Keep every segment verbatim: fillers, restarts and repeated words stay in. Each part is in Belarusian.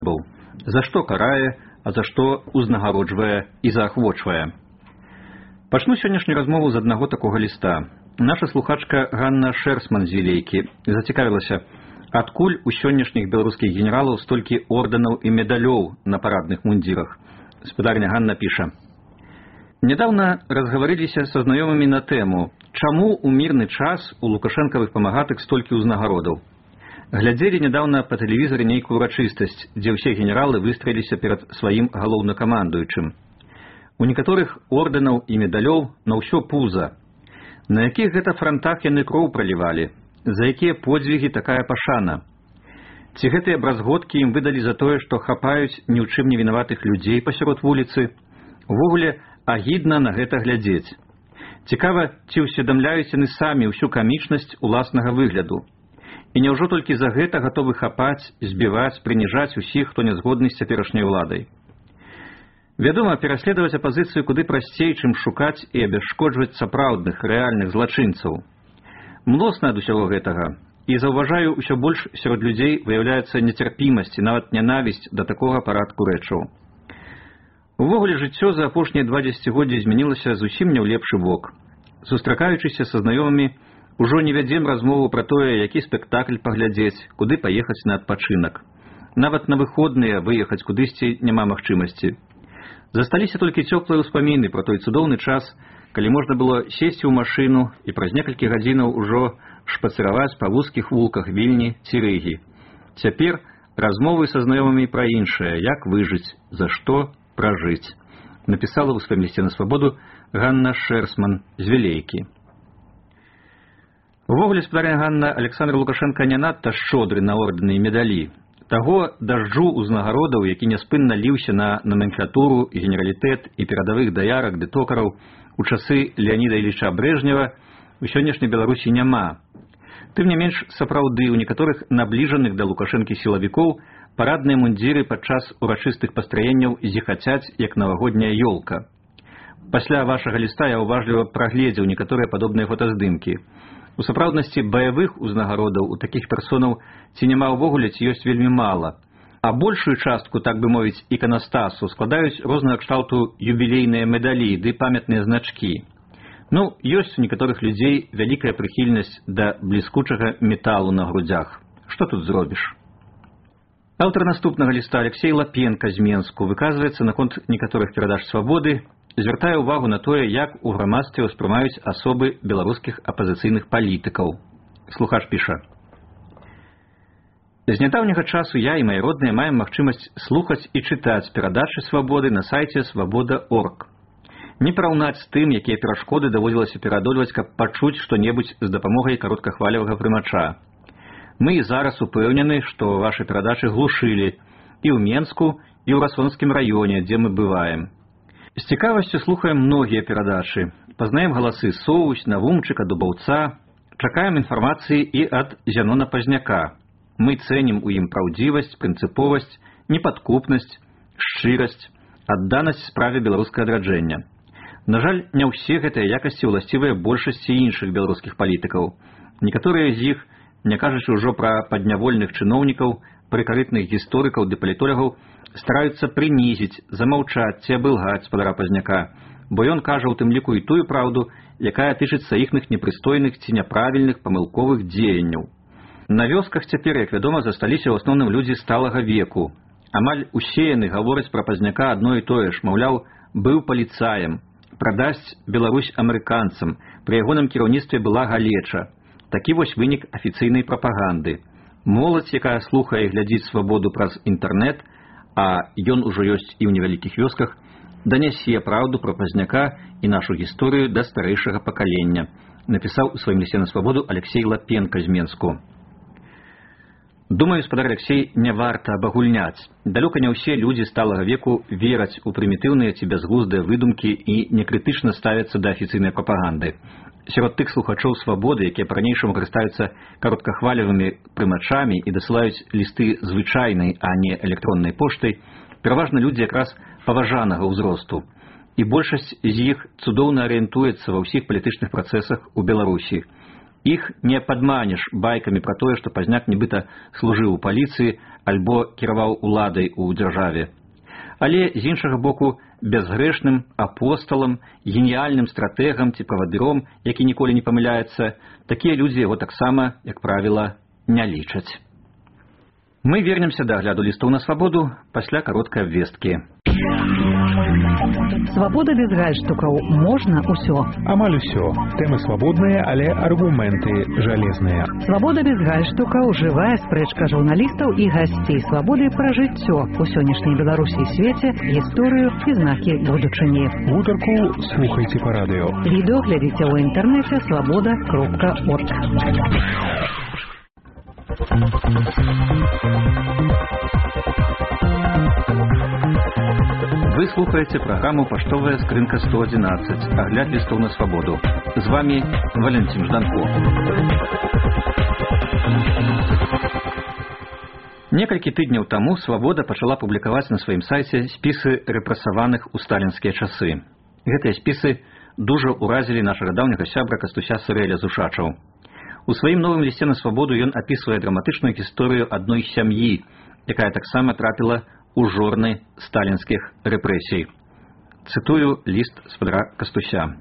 быў, за што карае, а за што узнагароджвае і заахвочвае. Пачну сённяшнюю размову з аднаго такога ліста. Наша слухачка Ганна Шерсман з Вілейкі зацікавілася, адкуль у сённяшніх беларускіх генералаў столькі ордэнаў і медалёў на парадных мундзірах. Спадарня Ганна піша: «Недавно разговорилися со знакомыми на тему, чему у мирный час у лукашенковых помогатых столько узнагародов. Глядели недавно по телевизору нейкую урочистость, где все генералы выстроились перед своим головнокомандующим. У некоторых орденов и медалёў на ўсё пузо. На яких гэта фронтах яны кроў проливали, за якія подвиги такая пашана. Ці гэтыя бразготкі им выдали за тое, што хапаюць ні ў чым не вінаватых людзей пасярод вуліцы. Увогуле, агідна на гэта глядзець. Цікава, ці ўсведамляюць яны самі ўсю камічнасць уласнага выгляду. І няўжо толькі за гэта гатовы хапаць, збіваць, прыніжаць усіх, хто не згодны з цяперашняй уладай. Вядома, пераследаваць апазіцыю куды прасцей, чым шукаць і абясшкоджваць сапраўдных, рэальных злачынцаў. Млосна ад усяго гэтага. І заўважаю, усё больш сярод людзей выяўляецца нецярпімасць і нават нянавісць да такога парадку рэчаў. Увогуле жыццё за апошнія два дзесяцігоддзі змянілася зусім не ў лепшы бок. Сустракаючыся са знаёмымі, ужо не вядзем размову пра тое, які спектакль паглядзець, куды паехаць на адпачынак. Нават на выходныя выехаць кудысьці няма магчымасці. Засталіся толькі цёплыя ўспаміны пра той цудоўны час, калі можна было сесці ў машыну і праз некалькі гадзінаў ужо шпацыраваць па вузкіх вулках Вільні ці Рыгі. Цяпер размовы са знаёмымі пра іншае, як выжыць, за што пражыць. Напісала ў сваім лісце на свабоду Ганна Шерсман з Вілейкі. Увогуле, спадарня Ганна, Александр Лукашенко не надта шчодры на ордэны і медалі. Таго дажджу ўзнагародаў, які няспынна ліўся на номенклатуру, генералітэт і перадавых даярак ды токараў у часы Леаніда Іліча Брэжнева у сённяшняй Беларусі няма. Тым не менш, сапраўды, у некаторых набліжаных да Лукашэнкі сілавікоў парадныя мундзіры падчас урачыстых пастраенняў зіхацяць, як навагодняя ёлка. Пасля вашага ліста я уважліва прагледзеў некаторыя падобныя фотаздымкі. У сапраўднасці баявых узнагародаў у такіх персонаў ці няма ўвогуле, ці ёсць вельмі мала. А большую частку, так бы мовіць, іканастасу складаюць рознага кшталту юбілейныя медалі ды памятныя значкі. Ну, ёсць у некаторых людзей вялікая прыхільнасць да бліскучага металу на грудзях. Што тут зробіш? Аўтар наступнага ліста Алексей Лапенко з Менску выказваецца наконт некаторых перадач свабоды, звяртае ўвагу на тое, як у грамадстве ўспрымаюць асобы беларускіх апазіцыйных палітыкаў. Слухач піша: «З нядаўняга часу я і мае родныя маем магчымасць слухаць і чытаць перадачы свабоды на сайце свабода точка орг. Не параўнаць з тым, якія перашкоды даводзілася пераадольваць, каб пачуць што-небудзь з дапамогай кароткахвалевага прымача. Мы і зараз упэўнены, што вашы перадачы глушылі і ў Менску, і ў Расонскім раёне, дзе мы бываем. З цікавасцю слухаем многія перадачы, пазнаем галасы Соўсь, Навумчыка, Дубаўца, чакаем інфармацыі і ад Зянона Пазняка. Мы цэнім у ім праўдзівасць, прынцыповасць, непадкупнасць, шчырасць, адданасць справе беларускага адраджэння. На жаль, не ўсе гэтыя якасці ўласцівыя большасці іншых беларускіх палітыкаў. Некаторыя з іх, не кажучы ўжо пра паднявольных чыноўнікаў, прыкарытных гісторыкаў ды палітолагаў, стараюцца прынізіць, замаўчаць ці абылгаць спадара Пазняка, бо ён кажа ў тым ліку і тую праўду, якая тычыцца іхных непрыстойных ці няправільных памылковых дзеянняў. На вёсках цяпер, як вядома, засталіся ў асноўным людзі сталага веку. Амаль усе яны гавораць пра Пазняка адно і тое ж, маўляў, быў паліцаем, прадасць Беларусь амерыканцам, пры ягоным кіраўніцтве была галеча. Такі вось вынік афіцыйнай прапаганды. Моладзь, якая слухае і глядзіць свабоду праз інтэрнэт, а ён ужо ёсць і ў невялікіх вёсках, данясе праўду пра Пазняка і нашу гісторыю да старэйшага пакалення, напісаў у сваім лісце на свабоду Алексей Лапенко з Менску. Думаю, спадар Алексей, не варта абагульняць. Далёка не ўсе людзі сталага веку вераць у прымітыўныя ці бязглуздыя выдумкі і некрытычна ставяцца да афіцыйнай прапаганды. Сярод тых слухачоў свабоды, якія па-ранейшаму карыстаюцца кароткахвалевымі прымачамі і дасылаюць лісты звычайнай, а не электроннай поштай, пераважна людзі якраз паважанага ўзросту. І большасць з іх цудоўна арыентуецца ва ўсіх палітычных працэсах у Беларусі. Іх не падманеш байкамі пра тое, што Пазняк нібыта служыў у паліцыі, альбо кіраваў уладай у дзяржаве. Але, з іншага боку, бязгрэшным апосталам, геніяльным стратэгам ці правадыром, які ніколі не памыляецца, такія людзі яго таксама, як правіла, не лічаць. Мы вернемся да агляду лістоў на свабоду пасля кароткай абвесткі. Свабода без гальштукаў. Можна ўсё. Амаль усё. Тэмы свабодныя, але аргументы жалезныя. Свабода без гальштукаў. Жывая спрэчка журналістаў і гасцей свабоды пра жыццё у сённяшняй Беларусі і свеце, гісторыю і знакі будучыні. Гутарку слухайце па радыё. Відэо глядзіце ў інтэрнэце свабода кропка орг. Вы слухаете программу «Поштовая скрынка сто одиннадцать». Огляд листов на свободу. С вами Валентин Жданко. Некалькі тыдняў таму «Свабода» пачала публікаваць на сваім сайце спісы рэпрэсаваных у сталінскія часы. Гэтыя спісы дужа ўразілі нашага даўняга сябра Кастуся Сырэля з Ушачаў. У сваім новым лісце на свабоду ён апісвае драматычную гісторыю адной сям'і, якая таксама трапіла у жорны сталінскіх рэпрэсій. Цытую ліст спадара Кастуся.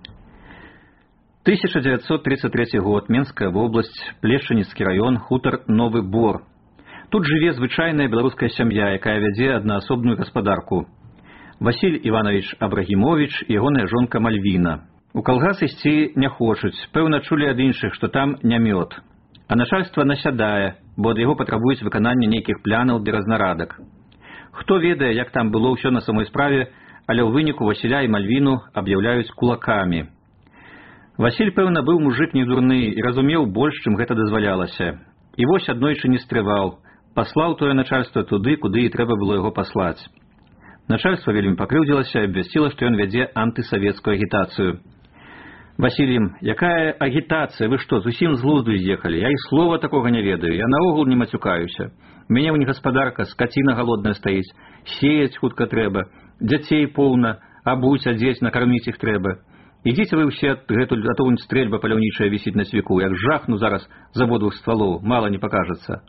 тысяча девятьсот тридцать третий год, Менская вобласць, Плешчыніцкі раён, хутар Новы Бор. Тут жыве звычайная беларуская сям'я, якая вядзе аднаасобную гаспадарку. Васіль Іванович Абрагімовіч і ягоная жонка Мальвіна. У калгас ісці не хочуць, пэўна чулі ад іншых, што там не мёд. А начальства насядае, бо ад яго патрабуюць выканання нейкіх планаў ды разнарадак. Хто ведае, як там было ўсё на самой справе, але ў выніку Васіля і Мальвіну аб'яўляюць кулакамі. Васіль, пэўна, быў мужык не дурны і разумеў больш, чым гэта дазвалялася. І вось аднойчы не стрываў, паслаў тое начальства туды, куды і трэба было яго паслаць. Начальства вельмі пакрыўдзілася і абвясціла, што ён вядзе антысавецкую агітацыю. Васілім, якая агітацыя, вы што, зусім з глузду з'ехалі? Я і слова такога не ведаю, я наогул не мацюкаюся. Мяне ў не гаспадарка, скаціна галодная стаіць, сеяць хутка трэба, дзяцей поўна, абуць, адзець, накарміць іх трэба. Ідзіце вы ўсе адгэтуль, а то вунь стрэльба паляўнічая вісіць на свіку, як жахну зараз з абодвух ствалоў, мала не пакажацца.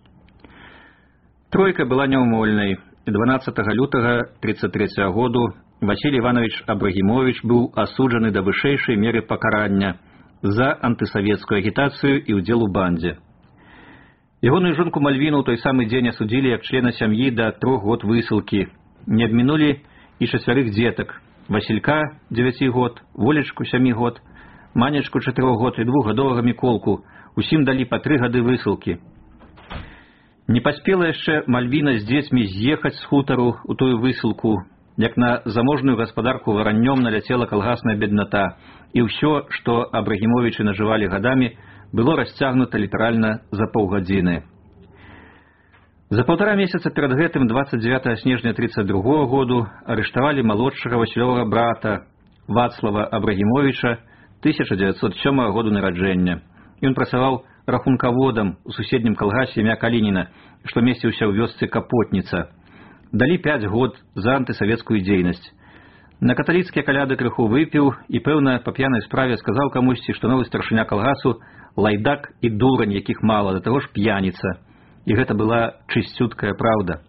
Тройка была няўмольнай. дванаццатага лютага тридцать третьего году Васіль Іванович Абрагімовіч быў асуджаны да вышэйшай меры пакарання за антысавецкую агітацыю і ўдзел у бандзе. Ягоную жонку Мальвіну ў той самы дзень асудзілі як члена сям'і да трох год высылкі. Не адмінулі і чацвярых дзетак. Васілька дзевяці год, Волечку сямі год, Манечку чатырох год і двухгадовага Міколку. Усім далі па тры гады высылкі. Не паспела яшчэ Мальвіна з дзецьмі з'ехаць з хутару ў тую высылку, як на заможную гаспадарку вараннём наляцела калгасная бедната, і ўсё, што Абрагімовічы нажывалі гадамі, было расцягнута літаральна за паўгадзіны. За паўтара месяца перад гэтым двадцать девятого снежня тридцать другого году арыштавалі малодшага Васілёвага брата Вацлава Абрагімовіча тысяча девятьсот сёмага году нараджэння. Ён працаваў рахункаводам у суседнім калгасе імя Калініна, што месціўся ў вёсцы Капотніца. Далі пяць год за антысавецкую дзейнасць. На каталіцкія каляды крыху выпіў і, пэўна, па п'янай справе сказаў камусьці, што новы старшыня калгасу лайдак і дурань, якіх мала, да таго ж п'яніца. І гэта была чысцюткая праўда.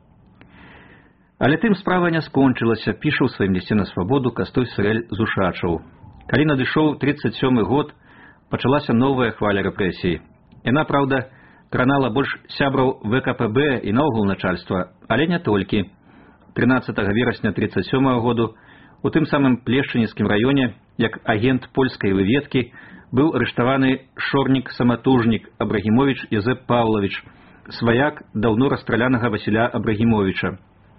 Але тым справа не скончылася, піша ў сваім лісце на свабоду Кастусь Сырэль з Ушачаў. Калі надышоў тридцать сёмы год, пачалася новая хваля рэпрэсій. Яна, праўда, кранала больш сябраў вэ ка пэ бэ і наогул начальства, але не толькі. тринадцатого верасня тридцать сёмага году у тым самым Плешчыніцкім раёне, як агент польскай выведкі, быў арыштаваны шорнік-саматужнік Абрагімовіч Язэп Паўлавіч, сваяк даўно расстралянага Васіля Абрагімовіча.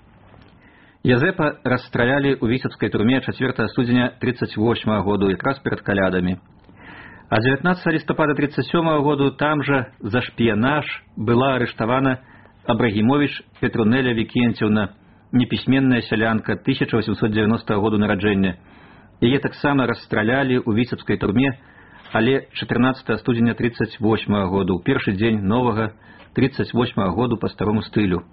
Язэпа расстралялі ў віцебскай турме чацвёртага студзеня тридцать восьмага году, якраз перад калядамі. А дзевятнаццатага лістапада тридцать сёмага году там жа за шпіянаж была арыштавана Абрагімовіч Петрунеля Вікенцеўна, непісьменная сялянка тысяча восемьсот девяностого году нараджэння. Яе таксама расстралялі ў віцебскай турме, але чатырнаццатага студзеня тридцать восьмага году, у першы дзень новага тридцать восьмага году па старому стылю.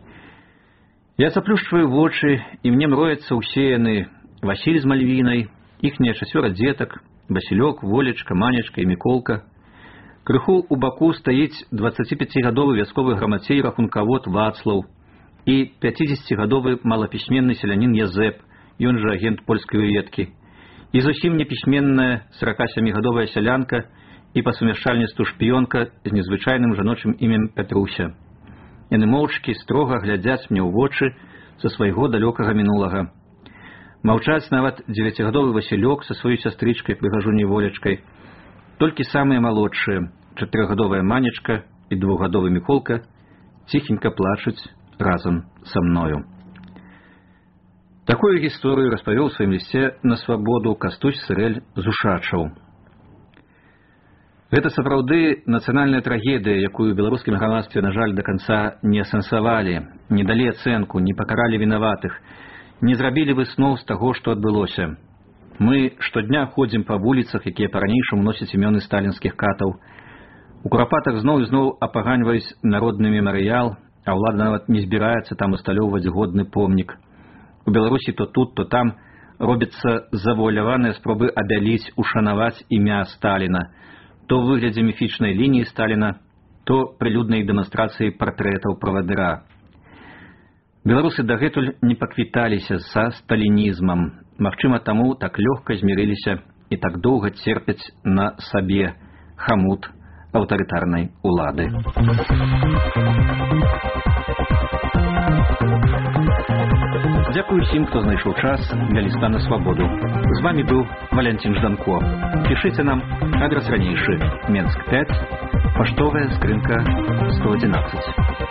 Я заплюшчваю вочы, і мне мроецца ўсе яны: Васіль з Мальвінай, іхнія чацвёра дзетак, Васілёк, Волечка, Манечка і Міколка. Крыху ў баку стаіць дваццаціпяцігадовы вясковы грамацей рахункавод Вацлаў і пяцідзесяцігадовы малапісьменны селянін Язэп, ён жа агент польскай выведкі, і зусім непісьменная саракасямігадовая сялянка і па сумяшчальніцтву шпіёнка з незвычайным жаночым імем Пятруся. Яны моўчкі строга глядзяць мне ў вочы са свайго далёкага мінулага. Маўчаць нават дзевяцігадовы Васілёк са сваёй сястрычкай прыгажуняй Волечкай. Толькі самыя малодшыя, чатырохгадовая Манечка і двухгадовы Міколка, ціхенька плачуць разам са мною. Такую гісторыю распавёў у сваім лісце на свабоду Кастусь Сырэль з Ушачаў. Гэта сапраўды нацыянальная трагедыя, якую ў беларускім грамадстве, на жаль, да канца не асэнсавалі, не далі ацэнку, не пакаралі вінаватых, не зрабілі высноў з таго, што адбылося. Мы штодня ходзім па вуліцах, якія па-ранейшаму носяць імёны сталінскіх катаў. У курапатах зноў і зноў апаганьваюць народны мемарыял, а ўлада нават не збіраецца там усталёўваць годны помнік. У Беларусі то тут, то там робяцца завуаляваныя спробы абяліць, ушанаваць імя Сталіна, то ў выглядзе міфічнай лініі Сталіна, то прылюднай дэманстрацыі партрэтаў правадыра. Беларусы дагэтуль не паквіталіся са сталінізмам. Магчыма, таму так лёгка змірыліся і так доўга церпяць на сабе хамут аўтарытарнай улады. Дзякую ўсім, хто знайшоў час для ліста на свабоду. З вамі быў Валянцін Жданко. Пішыце нам, адрес ранейшы, Менск пяць, паштовая скрынка сто адзінаццаць.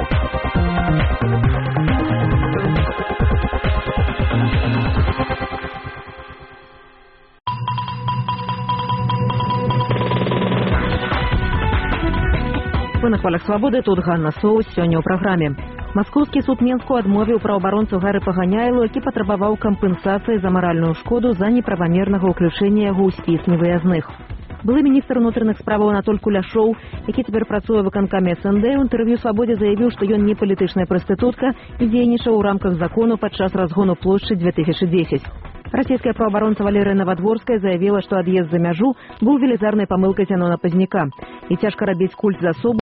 Вы на хвалях свабоды, тут Ганна Соус, сёння ў праграме. Маскоўскі суд Менску адмовіў праваабаронцу Гары Паганяйлу, які патрабаваў кампенсацыі за маральную шкоду за неправамернага ўключэння яго ў спіс невыязных. Былы міністр унутраных справаў Анатоль Куляшоў, які цяпер працуе ў выканкаме эс эн дэ, у інтэрв'ю «Свабодзе» заявіў, што ён не палітычная прастытутка і дзейнічаў у рамках закону падчас разгону плошчы дзве тысячы дзесяць. Расійская праваабаронца Валерыя Навадворская заявіла, што ад'езд за мяжу быў велізарнай памылкай Зянона Пазняка і цяжка рабіць культ з асобы,